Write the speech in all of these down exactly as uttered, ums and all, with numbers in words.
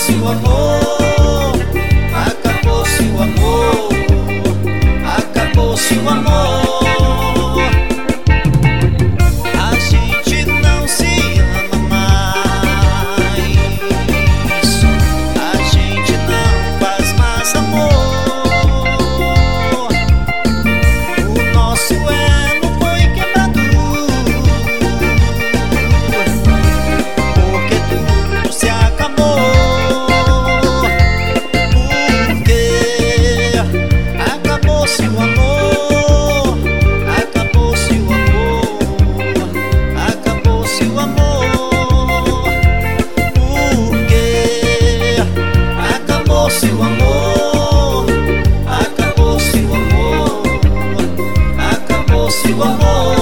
Acabou-se o amor, acabou-se o amor, acabou-se o amor. A gente não se ama mais, a gente não faz mais amor. O nosso elo foi quebrado, porque tudo se acabou. Porque acabou-se o amor, acabou-se o amor, acabou-se o amor. Porque acabou-se o amor, acabou-se o amor, acabou-se o amor.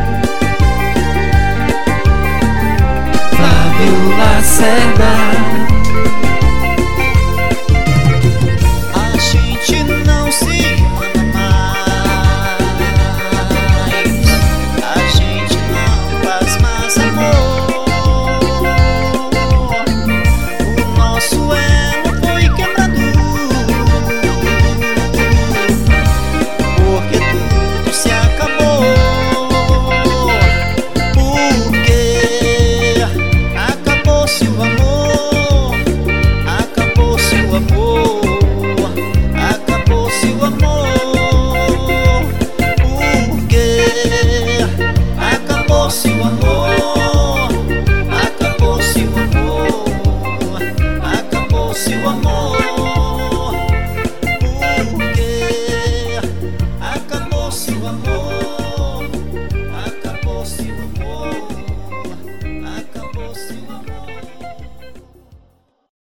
Flávio Lacerda.